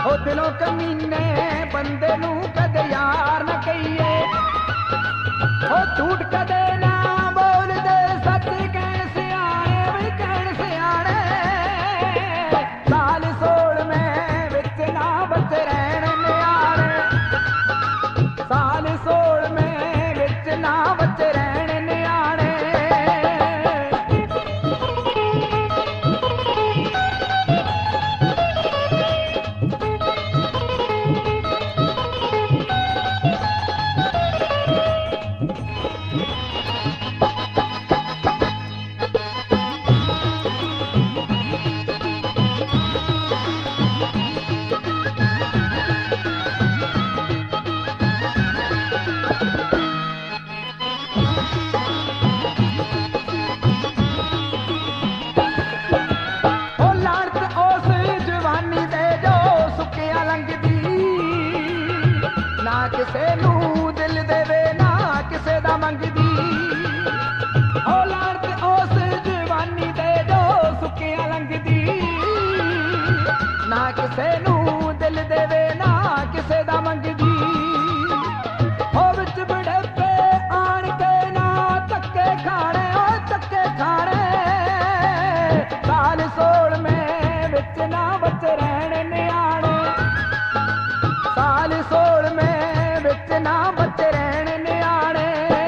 ਉਹ ਦਿਲੋਂ ਕਮੀਨੇ ਬੰਦੇ ਨੂੰ ਕਦੇ ਯਾਰ ਨਾ ਕਹੀਏ। ਉਹ ਝੂਠ ਕਦੇ ਨਾ ਬੋਲਦੇ ਸੱਚ ਕਹਿਣ ਸਿਆਣੇ ਵੀ ਕਹਿਣ ਸਿਆਣੇ। ਸਾਲ 16ਵੇਂ ਵਿੱਚ ਨਾ ਬੱਚੇ ਰਹਿਣ ਨਿਆਣੇ। ਸਾਲ 16ਵੇਂ ਵਿੱਚ ਨਾ ਬੱਚੇ ਰਹਿਣ ਨਿਆਣੇ। ਨਾ ਕਿਸੇ ਨੂੰ ਦਿਲ ਦੇਵੇ ਨਾ ਕਿਸੇ ਦਾ ਮੰਗਦੀ। ਉਹ ਲਾਣਤ ਉਸ ਜਵਾਨੀ ਤੇ ਜੋ ਸੁੱਕਿਆ ਲੰਘਦੀ। ਨਾ ਕਿਸੇ ਨੂੰ ਦਿਲ ਦੇਵੇ ਨਾ ਕਿਸੇ ਦਾ ਮੰਗਦੀ। ਉਹ ਵਿੱਚ ਬੜੇਪੇ ਆਣ ਕੇ ਨਾ ਧੱਕੇ ਖਾਣੇ ਉਹ ਧੱਕੇ ਖਾਣੇ। ਸਾਲ 16ਵੇਂ ਵਿੱਚ ਨਾ ਬੱਚੇ ਰਹਿਣ ਨਿਆਣੇ। ਸਾਲ 16ਵੇਂ ਵਿੱਚ ਨਾ ਬੱਚੇ ਰਹਿਣ ਨਿਆਣੇ।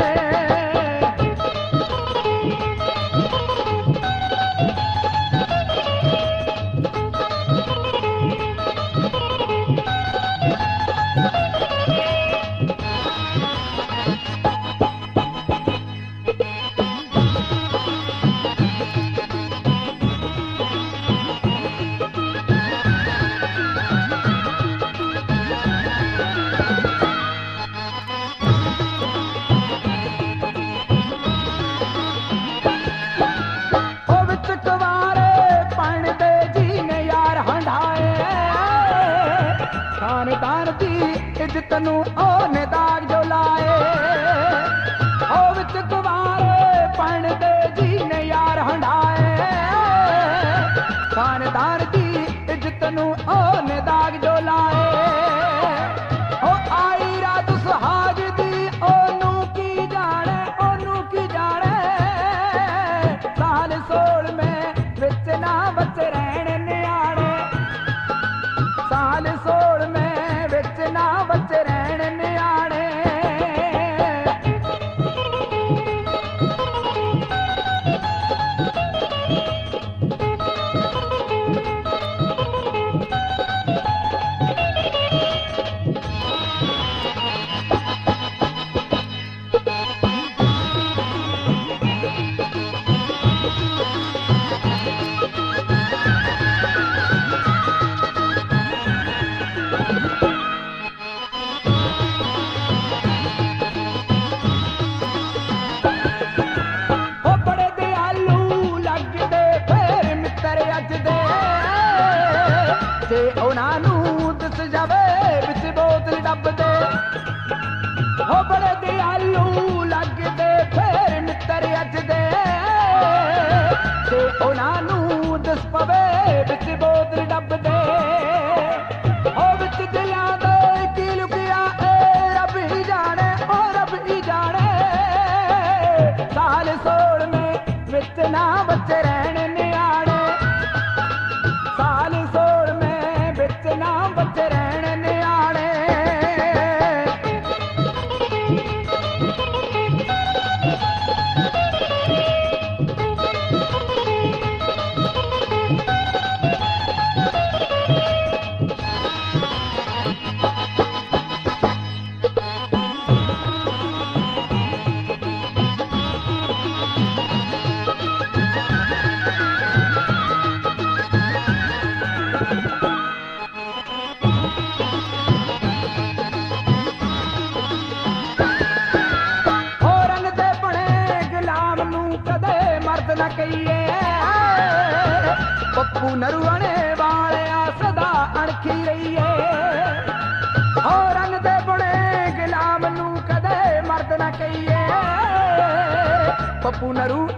ਖਾਨਦਾਨ ਦੀ ਇੱਜ਼ਤ ਨੂੰ ਉਹਨੇ ਦਾਗ ਜੋ ਲਾਏ। ਉਹ ਵਿੱਚ ਕੁਵਾਰੇ ਪੜ੍ਹਦੇ ਜੀ ਨੇ ਯਾਰ ਹੰਢਾਏ। ਖਾਨਦਾਨ ਦੀ ਇੱਜ਼ਤ ਨੂੰ ਉਹਨੇ ਦਾਗ ਜੋ ਲਾਏ। ਉਹ ਆਈ ਰਾਤ ਸੁਹਾਗ ਦੀ ਉਹਨੂੰ ਕੀ ਜਾਣੇ ਉਹਨੂੰ ਕੀ ਜਾਣੇ। ਸਾਲ 16ਵੇਂ ਵਿੱਚ ਨਾ ਬੱਚੇ ਰਹਿਣ ਨਿਆਣੇ। ਸਾਲ 16ਵੇਂ ਵਿੱਚ ਨਾ ਬੱਚੇ ਰਹਿਣ ਨਿਆਣੇ। ਜੇ ਉਹਨਾਂ ਨੂੰ ਦਿਸ ਜਾਵੇ ਵਿੱਚ ਬੋਤਲ ਡੱਬਦੇ। ਉਹ ਬੜੇ ਦਿਆਲੂ ਲੱਗਦੇ ਫੇਰ ਮਿੱਤਰ ਅੱਜ ਦੇ। ਜੇ ਉਹਨਾਂ ਨੂੰ ਦਿਸ ਪਵੇ ਵਿੱਚ ਬੋਤਲ ਡੱਬਦੇ। ਉਹ ਵਿੱਚ ਦਿਲਾਂ ਦੇ ਕੀ ਲੁਕਿਆ ਏ ਰੱਬ ਹੀ ਜਾਣੇ ਉਹ ਰੱਬ ਹੀ ਜਾਣੇ। ਸਾਲ 16ਵੇਂ ਵਿੱਚ ਨਾ ਬੱਚੇ ਰਹਿਣ ਨਿਆਣੇ। ਸਾਲ 16ਵੇਂ ਵਿੱਚ ਨਾ ਬੱਚੇ ਰਹਿਣ ਨਿਆਣੇ। ਨਾ ਕਹੀਏ ਪੱਪੂ ਨਰੂਆਣੇ ਵਾਲਿਆ ਸਦਾ ਅਣਖੀ ਰਹੀਏ। ਹੋ ਰੰਗ ਦੇ ਬੁਣੇ ਗੁਲਾਮ ਨੂੰ ਕਦੇ ਮਰਦ ਨਾ ਕਹੀਏ। ਪੱਪੂ ਨਰੂ